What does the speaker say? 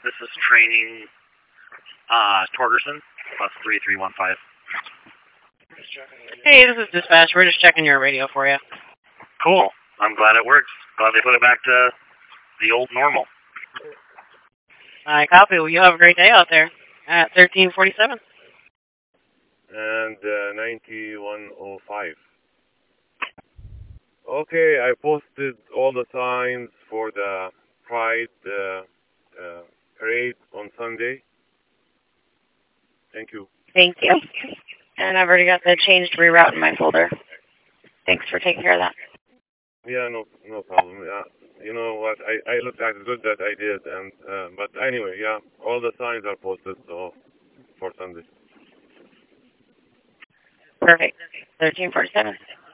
This is training Torgerson, plus 3315. Hey, this is dispatch. We're just checking your radio for you. Cool. I'm glad it works. Glad they put it back to the old normal. I copy. Well, you have a great day out there at 1347. And 9105. Okay, I posted all the signs for the Pride parade on Sunday. Thank you. Thank you. And I've already got the changed reroute in my folder. Thanks for taking care of that. Yeah, no problem. Yeah, you know what? I looked at it good that I did, and but anyway, yeah, all the signs are posted so for Sunday. Perfect. 1347.